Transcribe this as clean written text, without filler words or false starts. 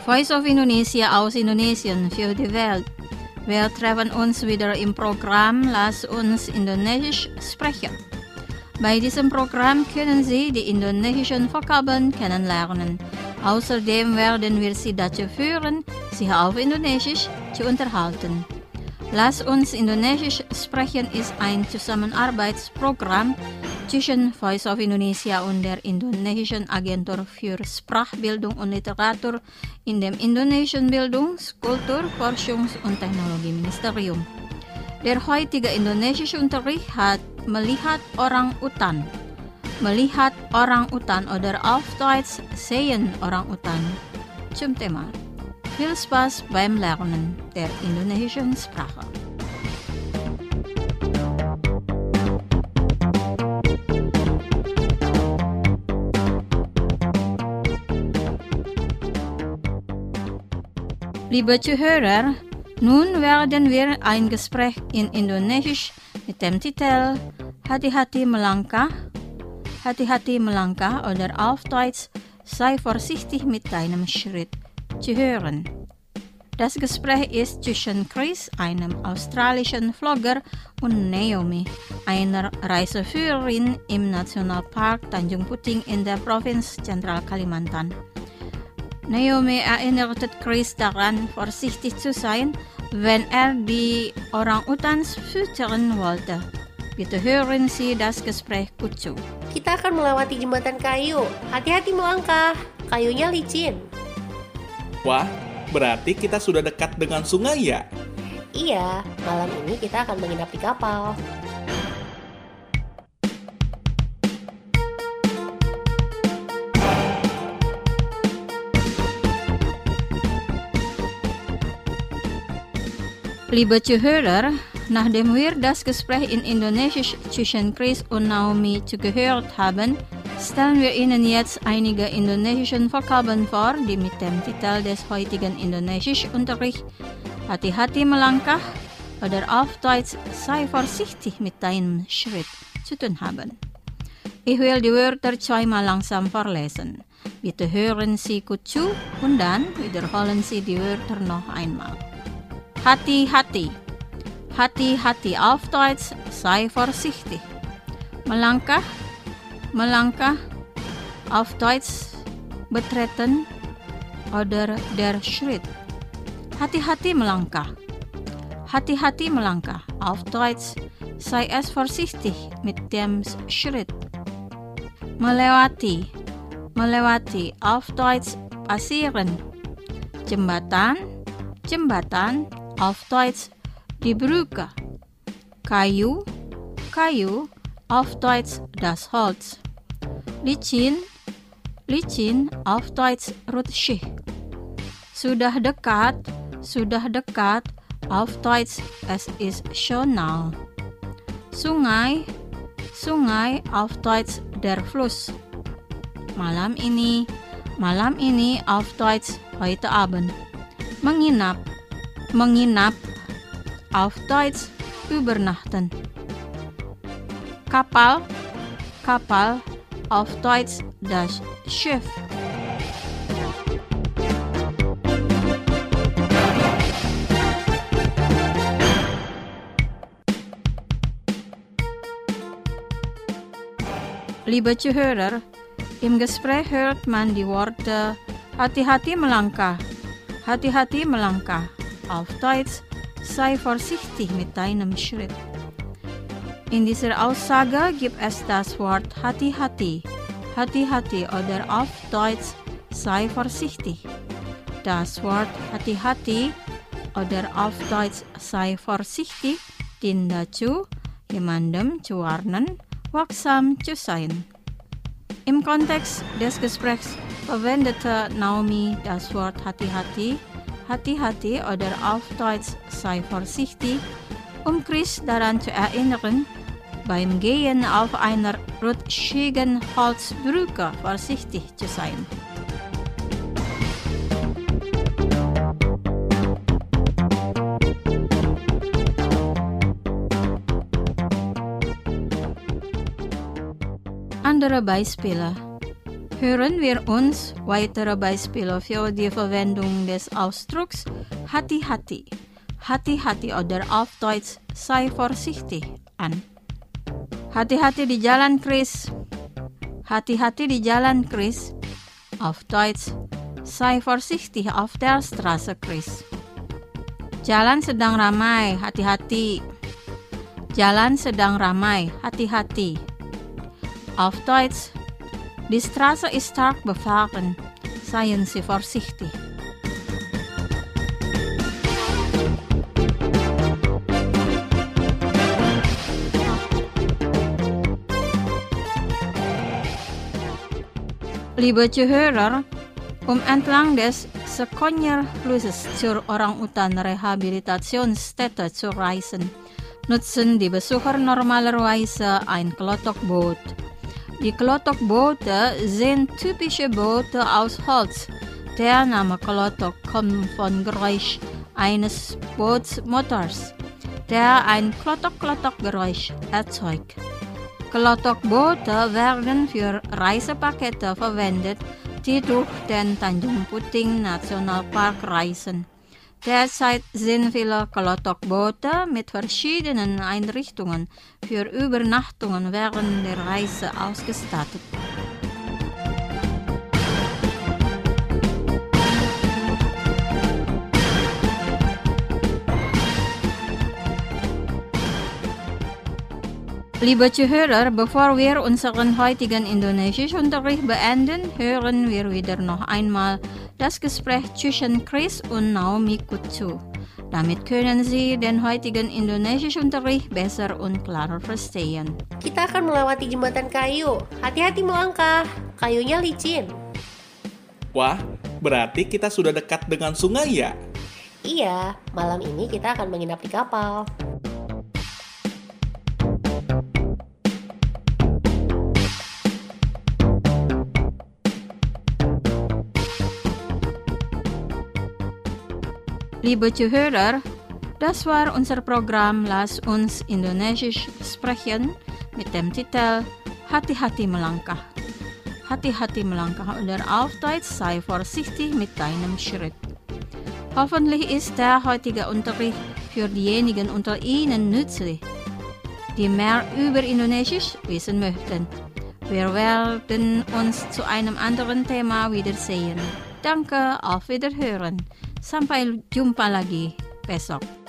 Voice of Indonesia aus Indonesien für die Welt. Wir treffen uns wieder im Programm Lass uns Indonesisch sprechen. Bei diesem Programm können Sie die indonesischen Vokabeln kennenlernen. Außerdem werden wir Sie dazu führen, sich auf Indonesisch zu unterhalten. Lass uns Indonesisch sprechen ist ein Zusammenarbeitsprogramm zwischen Voice of Indonesia und der Indonesischen Agentur für Sprachbildung und Literatur in dem Indonesischen Bildungs-, Kultur-, Forschungs- und Technologieministerium. Der heutige indonesische Unterricht hat melihat orang utan. Melihat orang utan oder auf Deutsch sehen orang utan zum Thema. Viel Spaß beim Lernen der indonesischen Sprache. Liebe Zuhörer, nun werden wir ein Gespräch in Indonesisch mit dem Titel Hati-hati melangkah oder auf Deutsch sei vorsichtig mit deinem Schritt zu hören. Das Gespräch ist zwischen Chris, einem australischen Vlogger, und Naomi, einer Reiseführerin im Nationalpark Tanjung Puting in der Provinz Zentral Kalimantan. Naomi erinnerte Chris daran, vorsichtig zu sein, wenn er die Orang-Utans füttern wollte. Bitte hören Sie das Gespräch gut zu. Kita akan melewati jembatan kayu. Hati-hati melangkah, kayunya licin. Wah, berarti kita sudah dekat dengan sungai ya? Iya, malam ini kita akan menginap di kapal. Liebe Zuhörer, nachdem wir das Gespräch in Indonesisch zwischen Chris und Naomi zugehört haben, stellen wir Ihnen jetzt einige indonesische Vokabeln vor, die mit dem Titel des heutigen Indonesischunterrichts Hati-hati melangkah oder auf Deutsch sei vorsichtig mit deinem Schritt zu tun haben. Ich will die Wörter zweimal langsam vorlesen. Bitte hören Sie gut zu und dann wiederholen Sie die Wörter noch einmal. Hati-hati. Hati-hati auf Deutsch, sei vorsichtig. Melangkah, melangkah auf Deutsch, betreten oder der Schritt. Hati-hati melangkah. Hati-hati melangkah auf Deutsch, sei es vorsichtig mit dem Schritt. Melewati. Melewati auf Deutsch, passieren. Jembatan, jembatan auf Deutsch, die Brücke. Kayu, kayu, auf Deutsch das Holz. Licin, licin, auf Deutsch rutschig. Sudah dekat, auf Deutsch es ist schon nah. Sungai, sungai, auf Deutsch der Fluss. Malam ini, auf Deutsch heute Abend. Menginap, menginap, auf Deutsch übernachten. Kapal, kapal, auf Deutsch das Schiff. Liebe Zuhörer, im Gespräch hört man die Worte hati-hati melangkah, auf Deutsch sei vorsichtig mit deinem Schritt. In dieser Aussage gibt es das Wort hati-hati, hati-hati oder auf Deutsch sei vorsichtig. Das Wort hati-hati oder auf Deutsch sei vorsichtig dient dazu, jemandem zu warnen, wachsam zu sein. Im Kontext des Gesprächs verwendete Naomi das Wort hati-hati, hati-hati oder auf Deutsch sei vorsichtig, um Chris daran zu erinnern, beim Gehen auf einer rutschigen Holzbrücke vorsichtig zu sein. Andere Beispiele. hören wir uns weitere Beispiele für die Verwendung des Ausdrucks hati-hati. Hati-hati oder auf Deutsch sei vorsichtig an. Hati-hati di jalan, Chris. Hati-hati di jalan, Chris. Auf Deutsch, sei vorsichtig auf der Straße, Chris. Jalan sedang ramai, hati-hati. Jalan sedang ramai, hati-hati. Auf Deutsch, die Straße ist stark befahren. Seien Sie vorsichtig. Liebe Zuhörer, entlang des Seconyer-Flusses zur Orang-Utan-Rehabilitationsstätte zu reisen, nutzen die Besucher normalerweise ein Klotok-Boot. Die Klotok-Boote sind typische Boote aus Holz. Der Name Klotok kommt vom Geräusch eines Bootsmotors, der ein Klotok-Klotok-Geräusch erzeugt. Klotok-Boote werden für Reisepakete verwendet, die durch den Tanjung Puting Nationalpark reisen. Derzeit sind viele Klotok-Boote mit verschiedenen Einrichtungen für Übernachtungen während der Reise ausgestattet. Liebe Zuhörer, bevor wir unseren heutigen Indonesischunterricht beenden, hören wir wieder noch einmal das Gespräch zwischen Chris und Naomi zu. Damit können Sie den heutigen Indonesischunterricht besser und klarer verstehen. Kita akan melewati jembatan kayu. Hati-hati melangkah, kayunya licin. Wah, berarti kita sudah dekat dengan sungai ya? Iya, malam ini kita akan menginap di kapal. Liebe Zuhörer, das war unser Programm Lass uns Indonesisch sprechen mit dem Titel Hati-hati melangkah. Hati-hati melangkah oder auf Deutsch sei vorsichtig mit deinem Schritt. Hoffentlich ist der heutige Unterricht für diejenigen unter Ihnen nützlich, die mehr über Indonesisch wissen möchten. Wir werden uns zu einem anderen Thema wiedersehen. Danke, auf Wiederhören. Sampai jumpa lagi besok.